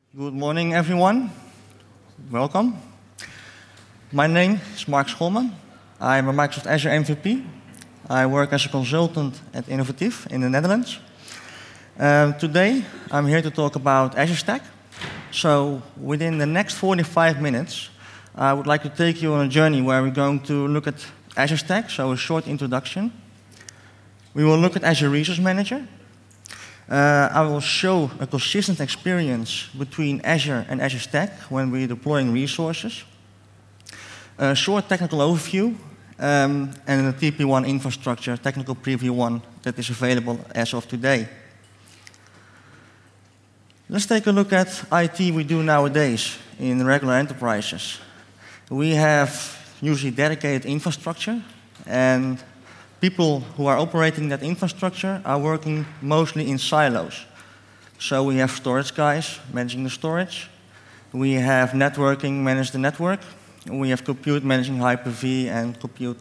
Good morning, everyone. Welcome. My name is Mark Scholman. I'm a Microsoft Azure MVP. I work as a consultant at Innovatief in the Netherlands. Today, I'm here to talk about Azure Stack. So within the next 45 minutes, I would like to take you on a journey where we're going to look at Azure Stack, so a short introduction. We will look at Azure Resource Manager. I will show a consistent experience between Azure and Azure Stack when we're deploying resources. A short technical overview, and a TP1 infrastructure, technical preview one that is available as of today. Let's take a look at IT we do nowadays in regular enterprises. We have usually dedicated infrastructure, and people who are operating that infrastructure are working mostly in silos. So we have storage guys managing the storage. We have networking manage the network. We have compute managing Hyper-V and compute.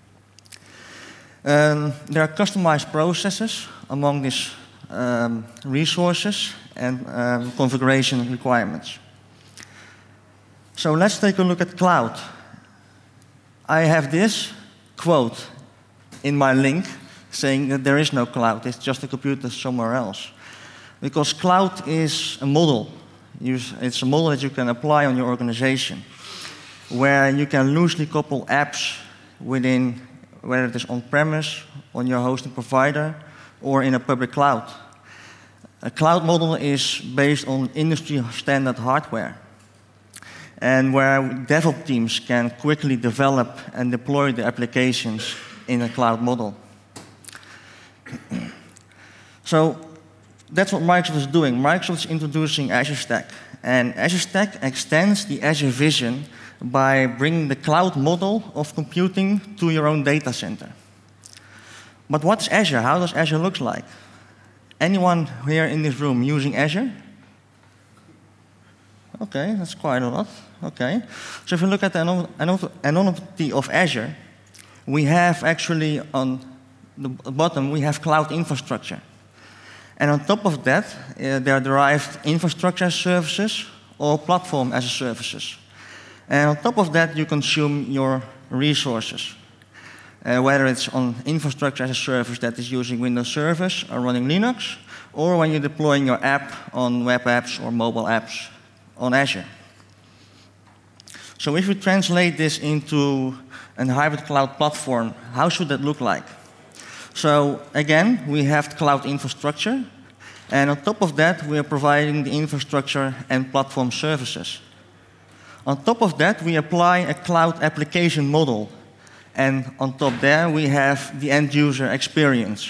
There are customized processes among these resources and configuration requirements. So let's take a look at cloud. I have this quote in my link saying that there is no cloud, it's just a computer somewhere else. Because cloud is a model. It's a model that you can apply on your organization, where you can loosely couple apps within, whether it is on-premise, on your hosting provider, or in a public cloud. A cloud model is based on industry standard hardware, and where DevOps teams can quickly develop and deploy the applications in a cloud model. So that's what Microsoft is doing. Microsoft is introducing Azure Stack. And Azure Stack extends the Azure vision by bringing the cloud model of computing to your own data center. But what's Azure? How does Azure look like? Anyone here in this room using Azure? Okay, that's quite a lot. Okay. So if you look at the anonymity of Azure, we have actually on the bottom, we have cloud infrastructure. And on top of that, there are derived infrastructure services or platform as a services. And on top of that, you consume your resources. Whether it's on infrastructure as a service that is using Windows servers or running Linux, or when you're deploying your app on web apps or mobile apps on Azure. So if we translate this into a hybrid cloud platform, how should that look like? So again, we have cloud infrastructure, and on top of that, we are providing the infrastructure and platform services. On top of that, we apply a cloud application model, and on top there, we have the end user experience.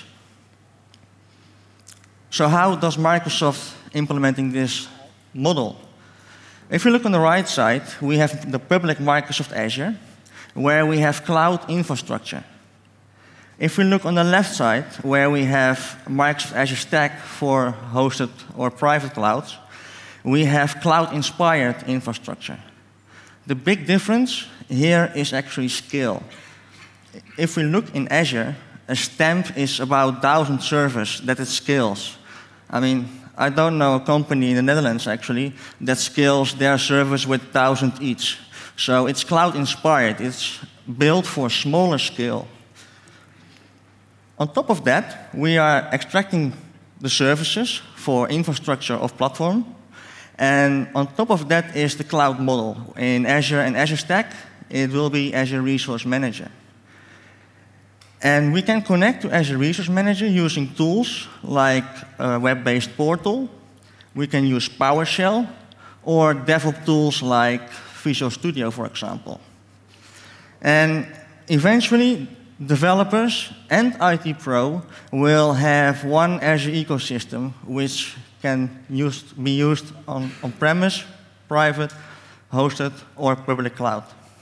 So how does Microsoft implementing this model? If you look on the right side, we have the public Microsoft Azure, where we have cloud infrastructure. If we look on the left side, where we have Microsoft Azure Stack for hosted or private clouds, we have cloud-inspired infrastructure. The big difference here is actually scale. If we look in Azure, a stamp is about 1,000 servers that it scales. I mean, I don't know a company in the Netherlands, actually, that scales their servers with 1,000 each. So it's cloud-inspired. It's built for smaller scale. On top of that, we are extracting the services for infrastructure of platform. And on top of that is the cloud model. In Azure and Azure Stack, it will be Azure Resource Manager. And we can connect to Azure Resource Manager using tools like a web-based portal. We can use PowerShell or DevOps tools like Visual Studio, for example. And eventually, developers and IT Pro will have one Azure ecosystem which can be used on-premise, private, hosted, or public cloud.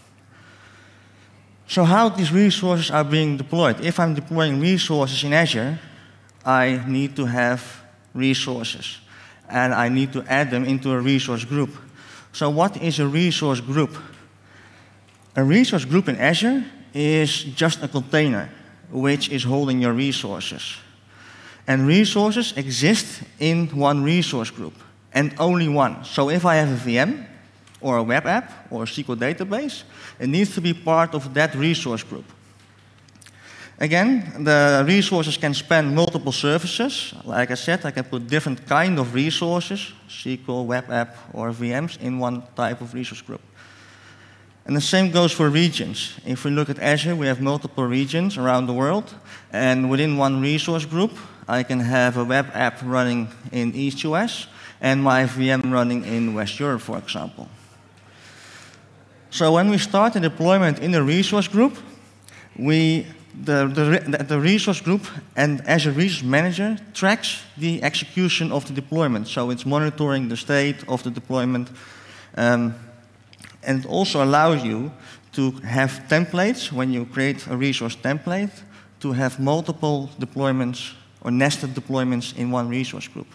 So how these resources are being deployed? If I'm deploying resources in Azure, I need to have resources, and I need to add them into a resource group. So what is a resource group? A resource group in Azure is just a container which is holding your resources. And resources exist in one resource group. and only one. So if I have a VM, or a web app, or a SQL database, it needs to be part of that resource group. Again, the resources can span multiple services. Like I said, I can put different kind of resources, SQL, web app, or VMs, in one type of resource group. And the same goes for regions. If we look at Azure, we have multiple regions around the world. And within one resource group, I can have a web app running in East US and my VM running in West Europe, for example. So when we start a deployment in a resource group, the resource group and Azure Resource Manager tracks the execution of the deployment. So it's monitoring the state of the deployment. And it also allows you to have templates, when you create a resource template, to have multiple deployments or nested deployments in one resource group.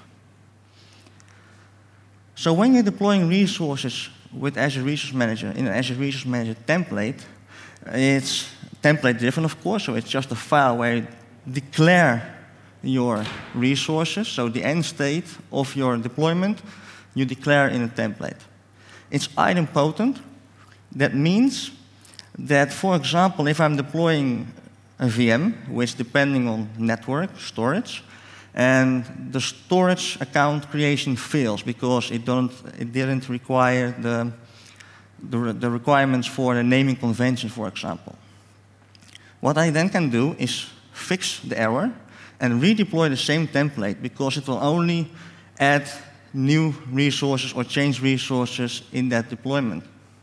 So when you're deploying resources with Azure Resource Manager in an Azure Resource Manager template, it's template driven, of course, so it's just a file where you declare your resources, so the end state of your deployment, you declare in a template. It's idempotent. That means that, for example, if I'm deploying a VM, which depending on network, storage, and the storage account creation fails because it didn't require the requirements for the naming convention, for example. What I then can do is fix the error and redeploy the same template, because it will only add new resources or change resources in that deployment.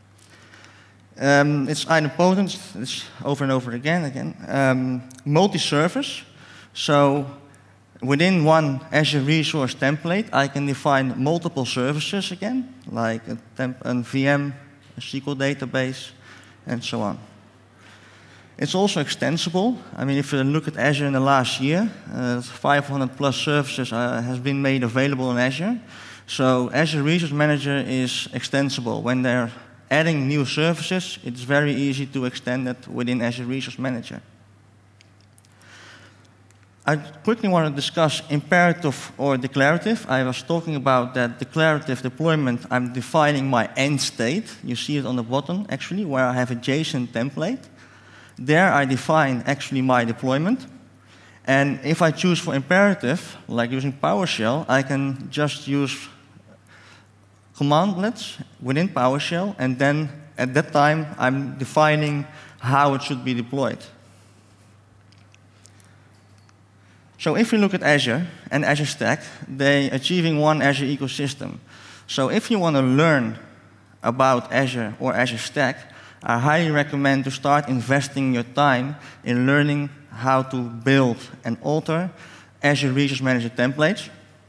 It's idempotent, it's over and over again. Multi-service, so within one Azure resource template, I can define multiple services again, like a VM, a SQL database, and so on. It's also extensible. I mean, if you look at Azure in the last year, 500 plus services has been made available in Azure. So Azure Resource Manager is extensible. When they're adding new services, it's very easy to extend it within Azure Resource Manager. I quickly want to discuss imperative or declarative. I was talking about that declarative deployment. I'm defining my end state. You see it on the bottom, actually, where I have a JSON template. There I define actually my deployment. And if I choose for imperative, like using PowerShell, I can just use commandlets within PowerShell, and then at that time I'm defining how it should be deployed. So if you look at Azure and Azure Stack, they're achieving one Azure ecosystem. So if you want to learn about Azure or Azure Stack, I highly recommend to start investing your time in learning how to build and alter Azure Resource Manager templates.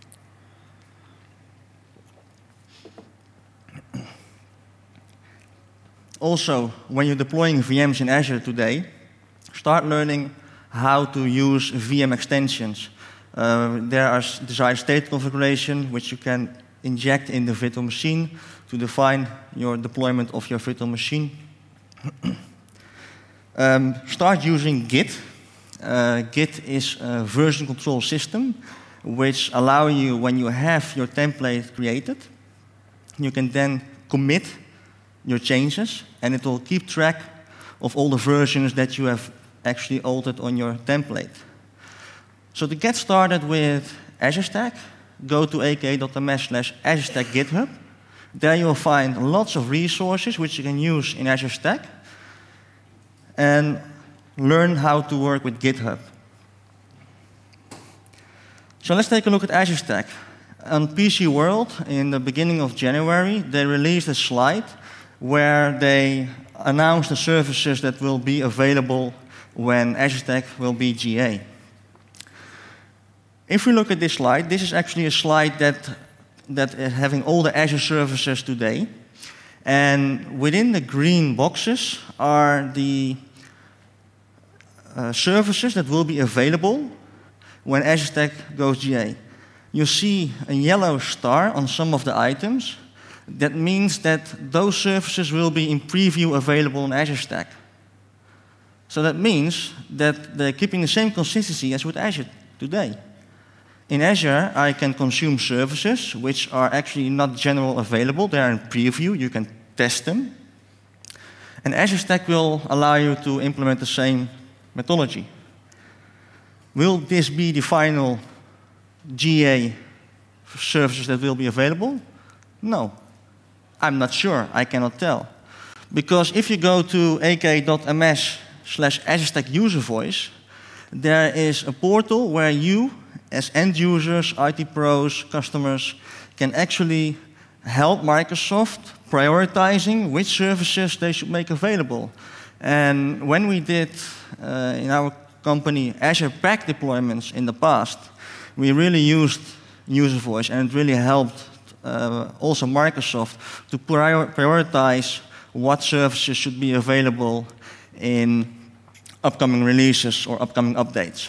Also, when you're deploying VMs in Azure today, start learning how to use VM extensions. There are desired state configuration, which you can inject in the virtual machine to define your deployment of your virtual machine. Start using Git. Git is a version control system which allows you, when you have your template created, you can then commit your changes, and it will keep track of all the versions that you have actually altered on your template. So to get started with Azure Stack, go to aka.ms/Azure Stack GitHub. There you will find lots of resources which you can use in Azure Stack, and learn how to work with GitHub. So let's take a look at Azure Stack. On PC World, in the beginning of January, they released a slide where they announced the services that will be available when Azure Stack will be GA. If we look at this slide, this is actually a slide that is having all the Azure services today. And within the green boxes are the services that will be available when Azure Stack goes GA. You see a yellow star on some of the items. That means that those services will be in preview available in Azure Stack. So that means that they're keeping the same consistency as with Azure today. In Azure, I can consume services which are actually not general available. They are in preview. You can test them. And Azure Stack will allow you to implement the same methodology. Will this be the final GA services that will be available? No. I'm not sure. I cannot tell. Because if you go to ak.ms/Azure Stack user voice, there is a portal where you, as end users, IT pros, customers, can actually help Microsoft prioritizing which services they should make available. And when we did, in our company, Azure Pack deployments in the past, we really used user voice, and it really helped also Microsoft to prioritize what services should be available in upcoming releases or upcoming updates.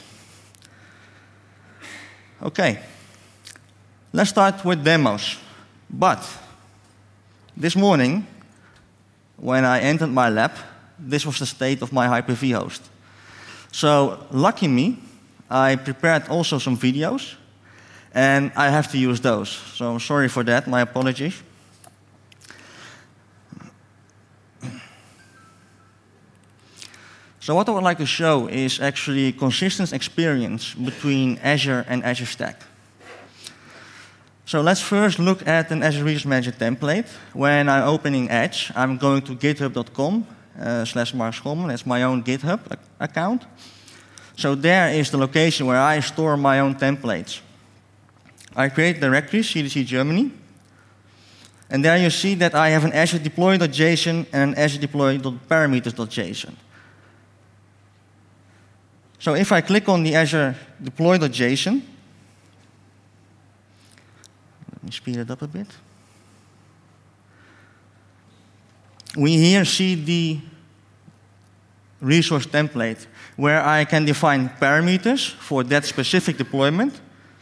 Okay, let's start with demos. But this morning, when I entered my lab, this was the state of my Hyper-V host. So, lucky me, I prepared also some videos, and I have to use those. So I'm sorry for that, my apologies. So what I would like to show is actually consistent experience between Azure and Azure Stack. So let's first look at an Azure Resource Manager template. When I'm opening Edge, I'm going to github.com/Mark Scholman. That's my own GitHub account. So there is the location where I store my own templates. I create directories, CDC Germany. And there you see that I have an Azure deploy.json and an Azure deploy.parameters.json. So if I click on the Azure deploy.json, let me speed it up a bit. We here see the resource template where I can define parameters for that specific deployment.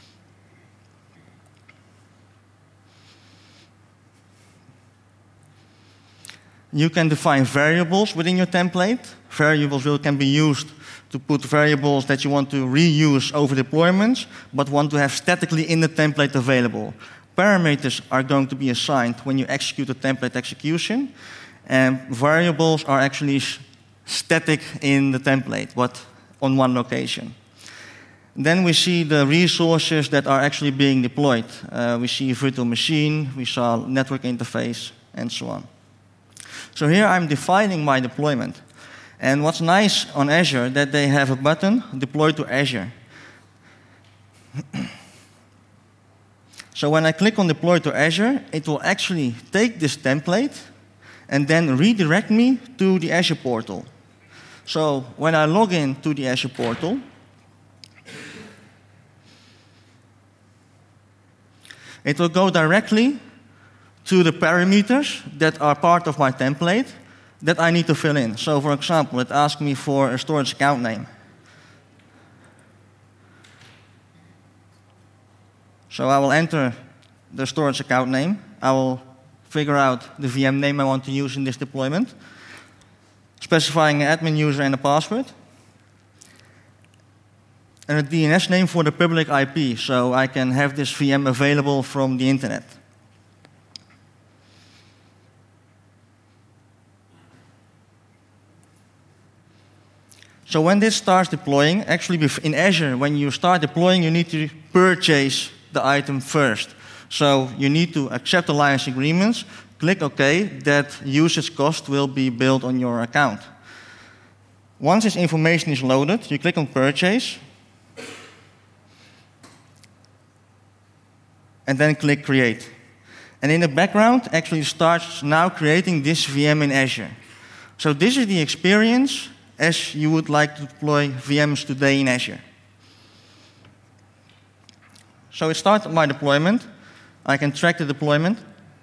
You can define variables within your template. Variables can be used to put variables that you want to reuse over deployments, but want to have statically in the template available. Parameters are going to be assigned when you execute the template execution, and variables are actually static in the template, but on one location. Then we see the resources that are actually being deployed. We see a virtual machine, we saw network interface, and so on. So here I'm defining my deployment. And what's nice on Azure, that they have a button, Deploy to Azure. So when I click on Deploy to Azure, it will actually take this template and then redirect me to the Azure portal. So when I log in to the Azure portal, it will go directly to the parameters that are part of my template that I need to fill in. So for example, it asks me for a storage account name. So I will enter the storage account name. I will figure out the VM name I want to use in this deployment, specifying an admin user and a password, and a DNS name for the public IP, so I can have this VM available from the internet. So when this starts deploying, actually in Azure, when you start deploying, you need to purchase the item first. So you need to accept alliance agreements, click OK, that usage cost will be billed on your account. Once this information is loaded, you click on Purchase, and then click Create. And in the background, actually starts now creating this VM in Azure. So this is the experience as you would like to deploy VMs today in Azure. So it started my deployment. I can track the deployment.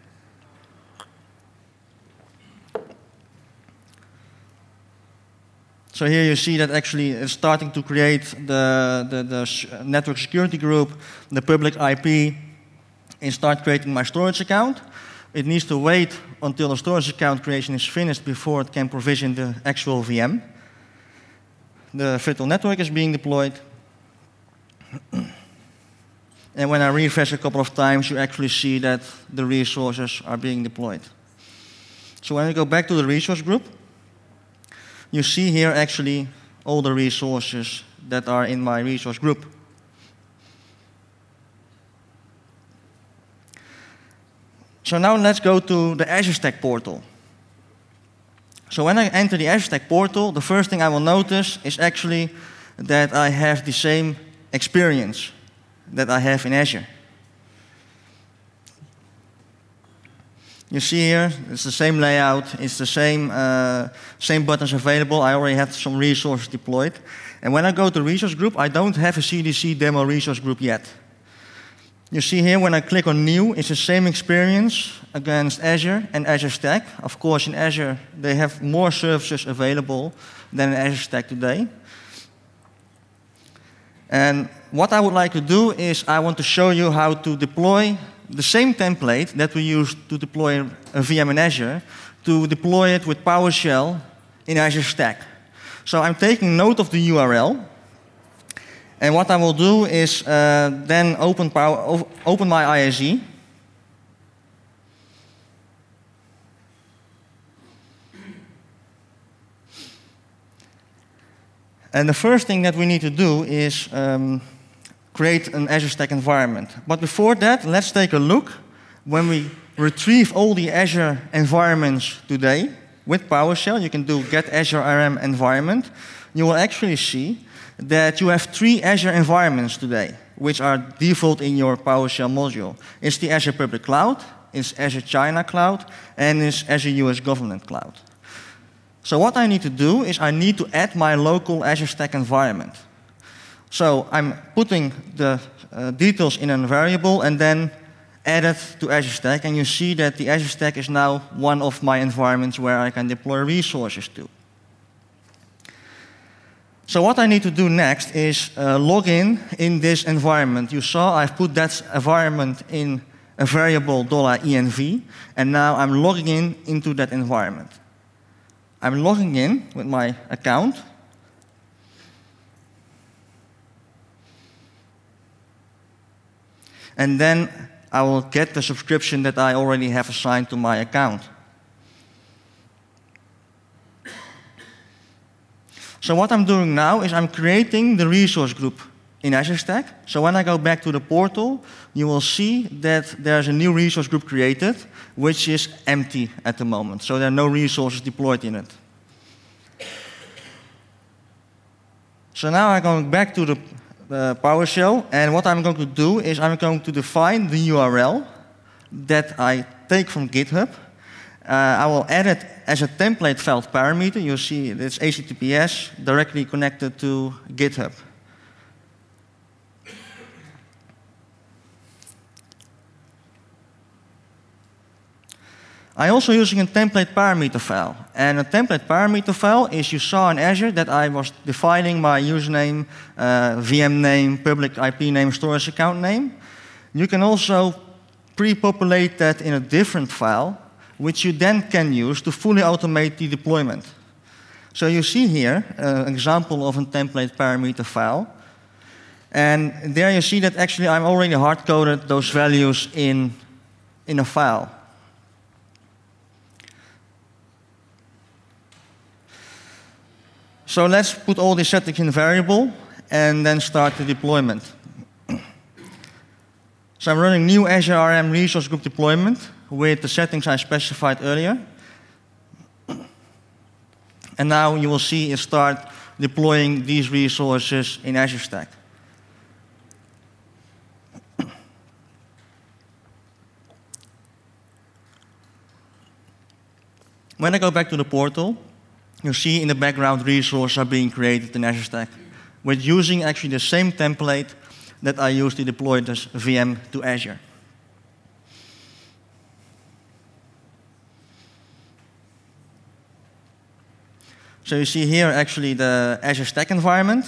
So here you see that actually it's starting to create the network security group, the public IP, and start creating my storage account. It needs to wait until the storage account creation is finished before it can provision the actual VM. The virtual network is being deployed. And when I refresh a couple of times, you actually see that the resources are being deployed. So when we go back to the resource group, you see here actually all the resources that are in my resource group. So now let's go to the Azure Stack portal. So when I enter the Azure Stack portal, the first thing I will notice is actually that I have the same experience that I have in Azure. You see here, it's the same layout, it's the same buttons available. I already have some resources deployed. And when I go to resource group, I don't have a CDC demo resource group yet. You see here, when I click on new, it's the same experience against Azure and Azure Stack. Of course, in Azure, they have more services available than in Azure Stack today. And what I would like to do is I want to show you how to deploy the same template that we use to deploy a VM in Azure, to deploy it with PowerShell in Azure Stack. So I'm taking note of the URL. And what I will do is then open my ISE. And the first thing that we need to do is create an Azure Stack environment. But before that, let's take a look when we retrieve all the Azure environments today with PowerShell. You can do get Azure RM environment. You will actually see that you have 3 Azure environments today, which are default in your PowerShell module. It's the Azure Public Cloud, it's Azure China Cloud, and it's Azure US Government Cloud. So what I need to do is I need to add my local Azure Stack environment. So I'm putting the details in a variable and then add it to Azure Stack, and you see that the Azure Stack is now one of my environments where I can deploy resources to. So what I need to do next is log in this environment. You saw I've put that environment in a variable $env, and now I'm logging in into that environment. I'm logging in with my account. And then I will get the subscription that I already have assigned to my account. So what I'm doing now is I'm creating the resource group in Azure Stack. So when I go back to the portal, you will see that there's a new resource group created, which is empty at the moment. So there are no resources deployed in it. So now I'm going back to the PowerShell, and what I'm going to do is I'm going to define the URL that I take from GitHub. I will add it as a template file parameter. You'll see it's HTTPS directly connected to GitHub. I'm also using a template parameter file. And a template parameter file is, you saw in Azure that I was defining my username, VM name, public IP name, storage account name. You can also pre-populate that in a different file, which you then can use to fully automate the deployment. So you see here an example of a template parameter file. And there you see that actually I'm already hard-coded those values in a file. So let's put all these settings in a variable and then start the deployment. So I'm running new Azure RM resource group deployment with the settings I specified earlier. And now you will see it start deploying these resources in Azure Stack. When I go back to the portal, you see in the background resources are being created in Azure Stack, with using actually the same template that I used to deploy this VM to Azure. So you see here actually the Azure Stack environment.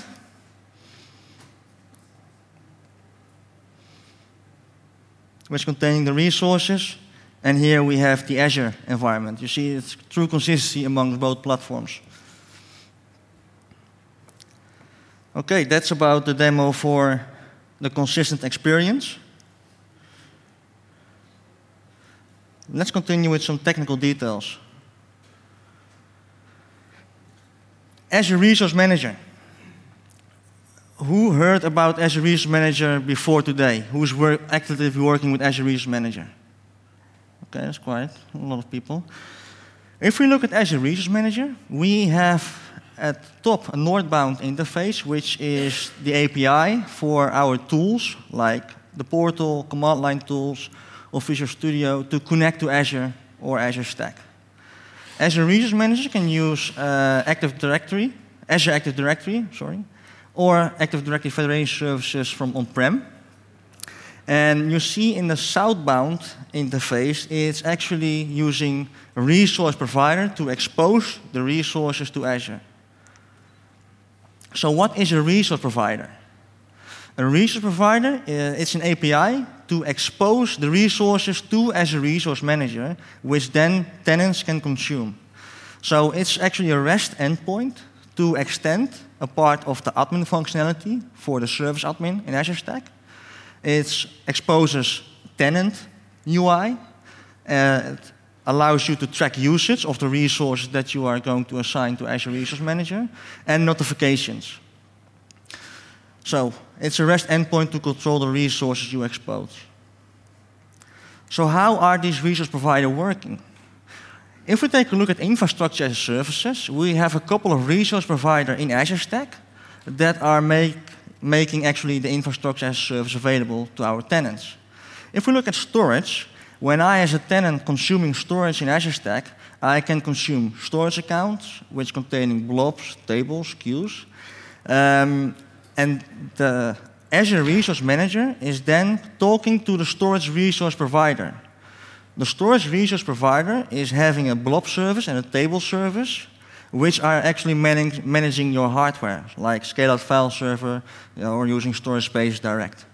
Which containing the resources. And here we have the Azure environment. You see it's true consistency among both platforms. Okay, that's about the demo for the consistent experience. Let's continue with some technical details. Azure Resource Manager. Who heard about Azure Resource Manager before today? Who's actively working with Azure Resource Manager? Okay, that's quite a lot of people. If we look at Azure Resource Manager, we have at top a northbound interface, which is the API for our tools, like the portal, command line tools, or Visual Studio to connect to Azure or Azure Stack. Azure Resource Manager can use Active Directory, Azure Active Directory, or Active Directory Federation services from on-prem. And you see in the southbound interface, it's actually using a resource provider to expose the resources to Azure. So what is a resource provider? A resource provider, it's an API to expose the resources to Azure Resource Manager, which then tenants can consume. So it's actually a REST endpoint to extend a part of the admin functionality for the service admin in Azure Stack. It exposes tenant UI. It allows you to track usage of the resources that you are going to assign to Azure Resource Manager, and notifications. So it's a REST endpoint to control the resources you expose. So how are these resource providers working? If we take a look at infrastructure as a services, we have a couple of resource providers in Azure Stack that are making actually the infrastructure as a service available to our tenants. If we look at storage, when I, as a tenant, consuming storage in Azure Stack, I can consume storage accounts, which containing blobs, tables, queues. And the Azure Resource Manager is then talking to the storage resource provider. The storage resource provider is having a blob service and a table service, which are actually managing your hardware, like scale-out file server, or using storage space direct.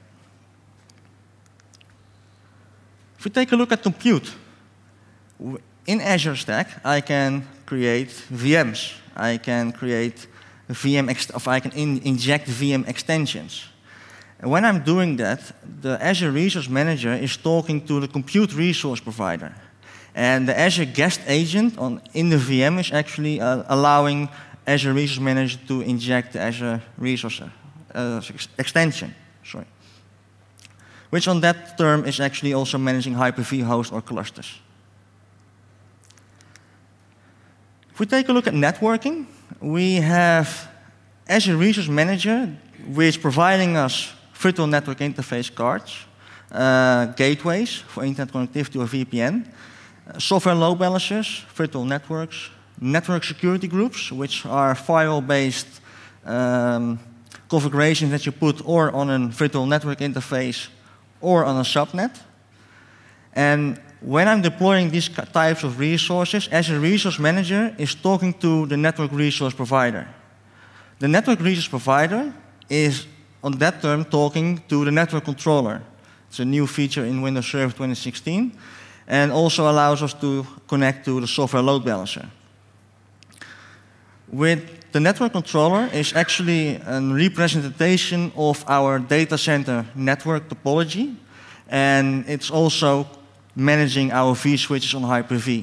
If we take a look at compute, in Azure Stack, I can create VMs. I can create I can inject VM extensions. And when I'm doing that, the Azure Resource Manager is talking to the compute resource provider. And the Azure Guest Agent in the VM is actually allowing Azure Resource Manager to inject the Azure Resource extension. Which on that term is actually also managing Hyper-V hosts or clusters. If we take a look at networking, we have Azure Resource Manager, which is providing us virtual network interface cards, gateways for internet connectivity or VPN, software load balancers, virtual networks, network security groups, which are firewall-based configurations that you put or on a virtual network interface or on a subnet. And when I'm deploying these types of resources, Azure Resource Manager is talking to the network resource provider. The network resource provider is, on that term, talking to the network controller. It's a new feature in Windows Server 2016, and also allows us to connect to the software load balancer. With the network controller is actually a representation of our data center network topology, and it's also managing our vSwitches on Hyper-V.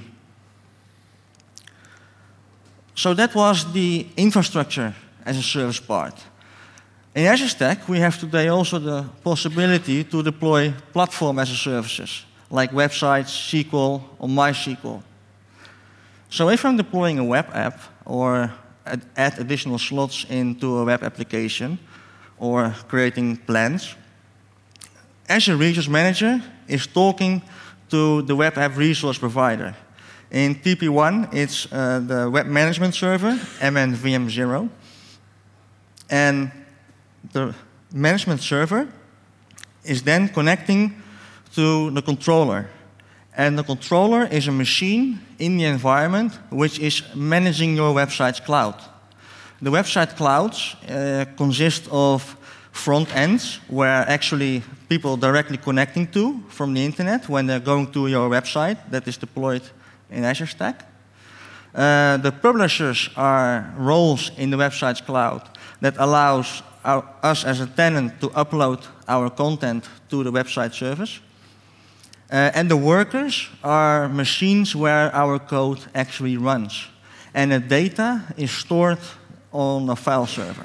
So that was the infrastructure as a service part. In Azure Stack, we have today also the possibility to deploy platform as a services, like websites, SQL, or MySQL. So if I'm deploying a web app, or add additional slots into a web application, or creating plans, Azure Resource Manager is talking to the web app resource provider. In TP1, it's the web management server, MNVM0. And the management server is then connecting to the controller. And the controller is a machine in the environment which is managing your website's cloud. The website clouds consist of front ends where actually people directly connecting to from the internet when they're going to your website that is deployed in Azure Stack. The publishers are roles in the website's cloud that allows us as a tenant to upload our content to the website service. And the workers are machines where our code actually runs. And the data is stored on a file server.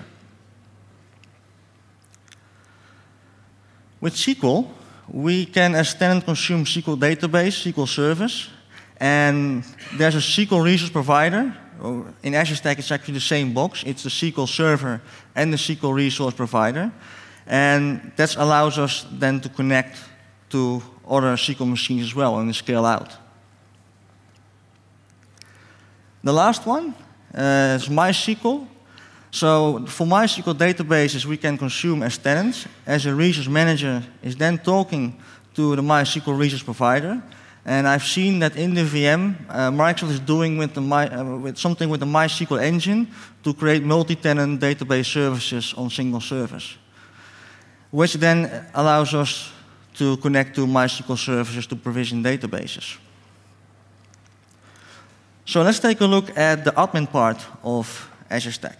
With SQL, we can, as tenant, consume SQL database, SQL service, and there's a SQL resource provider. In Azure Stack, it's actually the same box. It's the SQL server and the SQL resource provider. And that allows us then to connect to other SQL machines as well and scale out. The last one is MySQL. So for MySQL databases, we can consume as tenants. As a resource manager is then talking to the MySQL resource provider. And I've seen that in the VM, Microsoft is doing with something with the MySQL engine to create multi-tenant database services on single service, which then allows us to connect to MySQL services to provision databases. So let's take a look at the admin part of Azure Stack.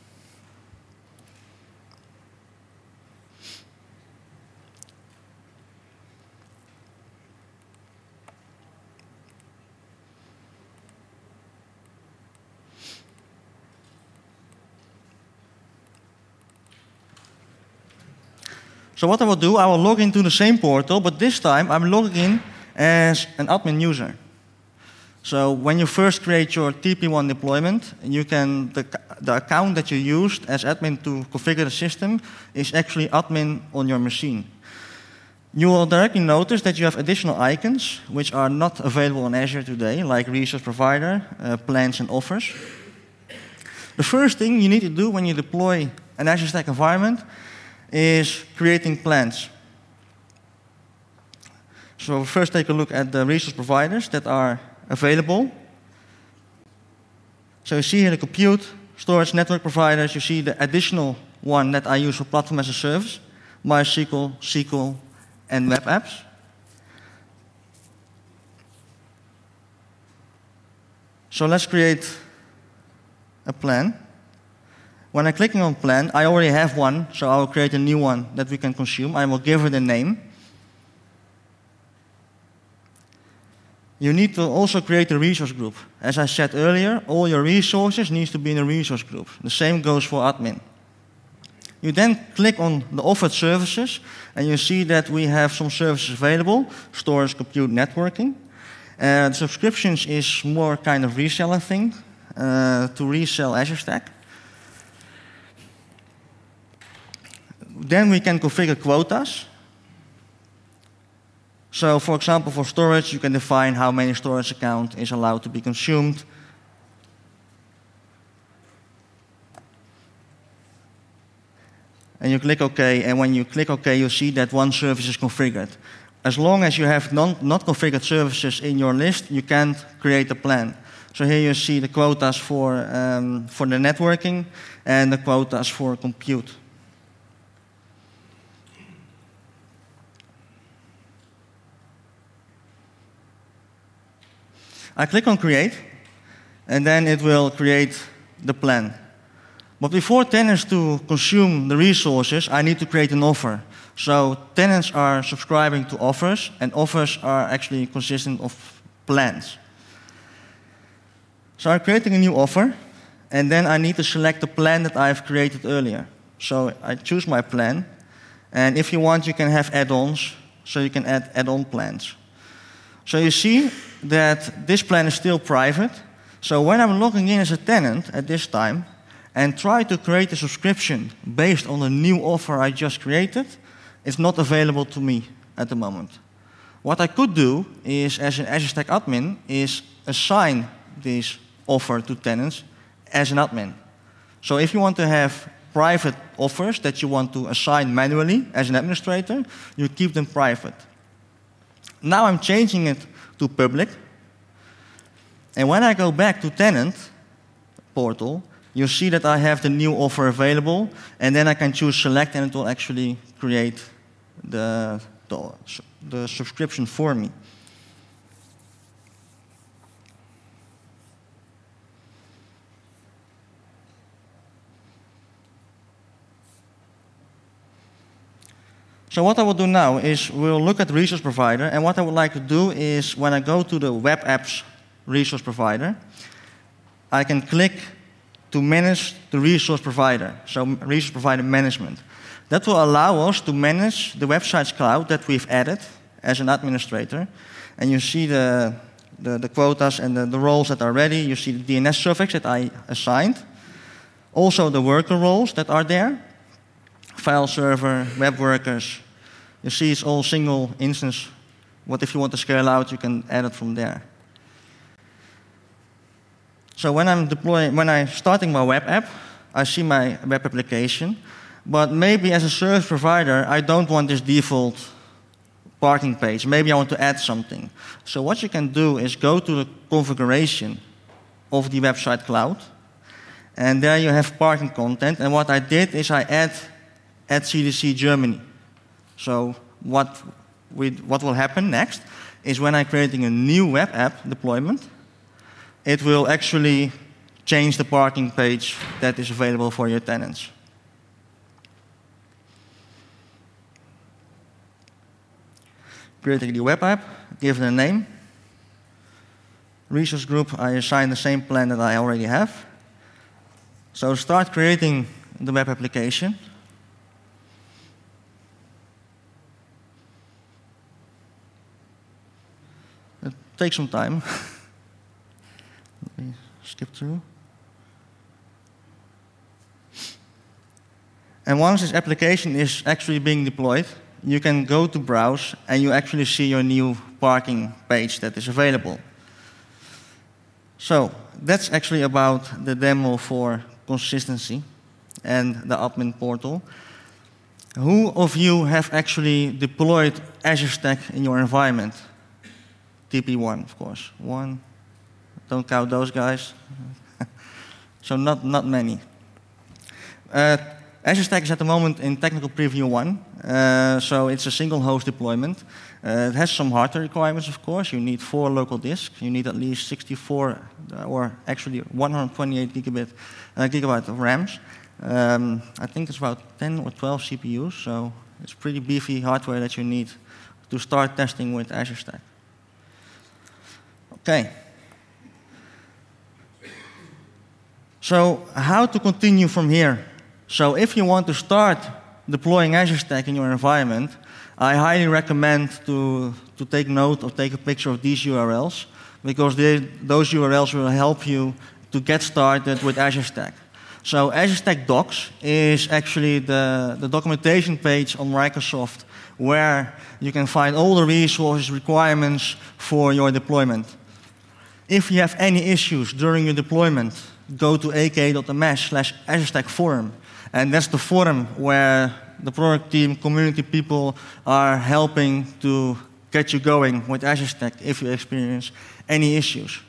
So what I will do, I will log into the same portal, but this time I'm logging in as an admin user. So when you first create your TP1 deployment, you can, the account that you used as admin to configure the system is actually admin on your machine. You will directly notice that you have additional icons which are not available in Azure today, like resource provider, plans, and offers. The first thing you need to do when you deploy an Azure Stack environment is creating plans. So we'll first take a look at the resource providers that are available. So you see here the compute, storage, network providers. You see the additional one that I use for platform as a service, MySQL, SQL, and web apps. So let's create a plan. When I'm clicking on plan, I already have one, so I will create a new one that we can consume. I will give it a name. You need to also create a resource group. As I said earlier, all your resources need to be in a resource group. The same goes for admin. You then click on the offered services, and you see that we have some services available: storage, compute, networking. Subscriptions is more kind of reseller thing to resell Azure Stack. Then we can configure quotas. So, for example, for storage, you can define how many storage account is allowed to be consumed. And you click OK, and when you click OK, you see that one service is configured. As long as you have not configured services in your list, you can't create a plan. So here you see the quotas for the networking and the quotas for compute. I click on create, and then it will create the plan. But before tenants to consume the resources, I need to create an offer. So tenants are subscribing to offers, and offers are actually consistent of plans. So I'm creating a new offer, and then I need to select the plan that I've created earlier. So I choose my plan, and if you want, you can have add-ons, so you can add add-on plans. So you see that this plan is still private. So when I'm logging in as a tenant at this time and try to create a subscription based on the new offer I just created, it's not available to me at the moment. What I could do is, as an Azure Stack admin, is assign this offer to tenants as an admin. So if you want to have private offers that you want to assign manually as an administrator, you keep them private. Now I'm changing it to public. And when I go back to tenant portal, you see that I have the new offer available, and then I can choose select, and it will actually create the subscription for me. So what I will do now is we'll look at the resource provider, and what I would like to do is when I go to the web apps resource provider, I can click to manage the resource provider, so resource provider management. That will allow us to manage the website's cloud that we've added as an administrator. And you see the quotas and the roles that are ready. You see the DNS suffix that I assigned. Also the worker roles that are there. File server, web workers. You see it's all single instance. What if you want to scale out, you can add it from there. So when I'm starting my web app, I see my web application. But maybe as a service provider, I don't want this default parking page. Maybe I want to add something. So what you can do is go to the configuration of the website cloud. And there you have parking content. And what I did is I add CDC Germany. So what will happen next is when I'm creating a new web app deployment, it will actually change the parking page that is available for your tenants. Creating a new web app, give it a name. Resource group, I assign the same plan that I already have. So start creating the web application. It takes some time. Let me skip through. And once this application is actually being deployed, you can go to browse and you actually see your new parking page that is available. So that's actually about the demo for consistency and the admin portal. Who of you have actually deployed Azure Stack in your environment? TP1, of course. One. Don't count those guys. So not many. Azure Stack is at the moment in technical preview 1. So it's a single host deployment. It has some hardware requirements, of course. You need 4 local disks. You need at least 64 or actually 128 gigabyte of RAMs. I think it's about 10 or 12 CPUs. So it's pretty beefy hardware that you need to start testing with Azure Stack. Okay. So how to continue from here? So if you want to start deploying Azure Stack in your environment, I highly recommend to take note or take a picture of these URLs, because those URLs will help you to get started with Azure Stack. So Azure Stack Docs is actually the documentation page on Microsoft where you can find all the resources, requirements for your deployment. If you have any issues during your deployment, go to aka.ms/Azure Stack forum. And that's the forum where the product team, community people are helping to get you going with Azure Stack if you experience any issues.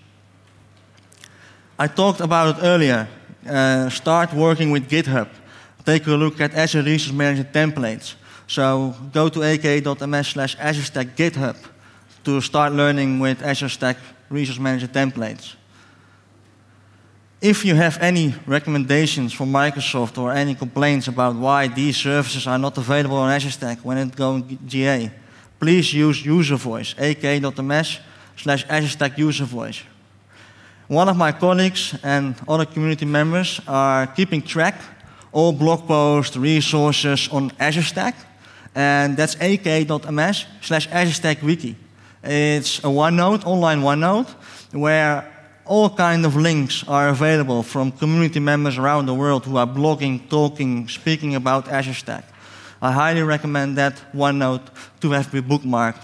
I talked about it earlier. Start working with GitHub. Take a look at Azure Resource Manager templates. So go to aka.ms/Azure Stack GitHub to start learning with Azure Stack Resource Manager templates. If you have any recommendations from Microsoft or any complaints about why these services are not available on Azure Stack when it goes GA, please use user voice, aka.ms/Azure Stack user voice. One of my colleagues and other community members are keeping track all blog posts, resources on Azure Stack, and that's aka.ms/Azure Stack wiki. It's a OneNote, online OneNote, where all kinds of links are available from community members around the world who are blogging, talking, speaking about Azure Stack. I highly recommend that OneNote to have been bookmarked.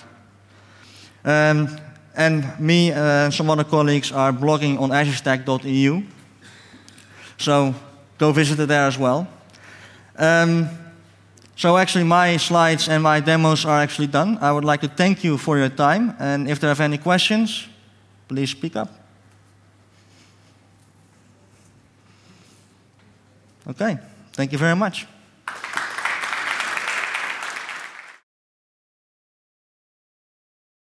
And me and some other colleagues are blogging on azurestack.eu. So go visit it there as well. So actually my slides and my demos are actually done. I would like to thank you for your time. And if there are any questions, please speak up. Okay, thank you very much.